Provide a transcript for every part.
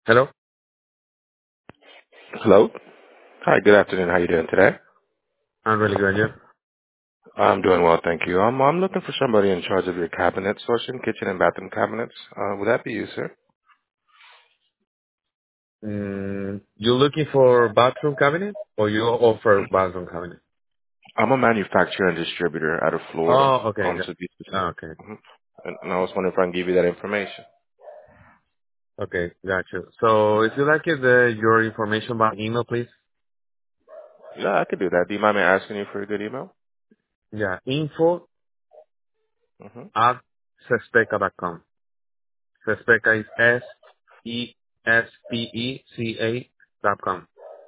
Hello? Hello. Hi, good afternoon. How you doing today? I'm really good, yeah. I'm doing well, thank you. I'm looking for somebody in charge of your cabinet sourcing, kitchen and bathroom cabinets. Would that be you, sir? You looking for bathroom cabinet or you offer bathroom cabinet? I'm a manufacturer and distributor out of Florida, Oh, okay. to be Oh, specific. okay. hmm and I was wondering if I can give you that information. Okay, gotcha. So if you like it, your information by email, please. Yeah, I could do that. Do you mind me asking you for a good email? Yeah, info Mm-hmm. at sespeca.com. Sespeca is SESPECA.com.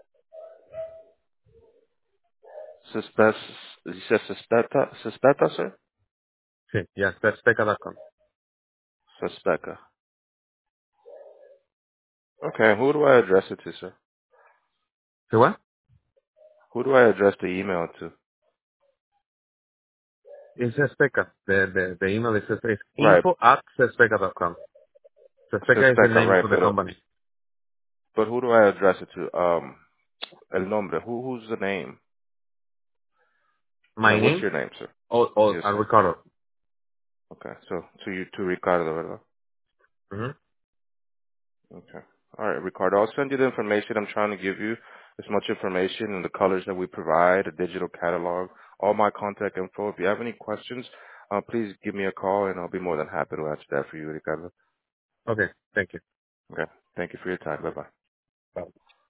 Suspect, you said suspecta, sir? Sí, yeah, sespeca.com. Suspecta. Okay, who do I address it to, sir? ¿Sí, what? Who do I address the email to? It's Sespeca. The email is, Right, info at sespeca.com. Sespeca is the suspecta, name right, of the company. but who do I address it to? El nombre. Who's the name? My What's name? your name, sir? Oh, Yes, sir. Ricardo. Okay. So to Ricardo, ¿verdad? Mm-hmm. Okay. All right, Ricardo. I'll send you the information I'm trying to give you. As much information and the colors that we provide, a digital catalog, all my contact info. If you have any questions, please give me a call and I'll be more than happy to answer that for you, Ricardo. Okay. Thank you. Okay. Thank you for your time. Bye bye. Bye.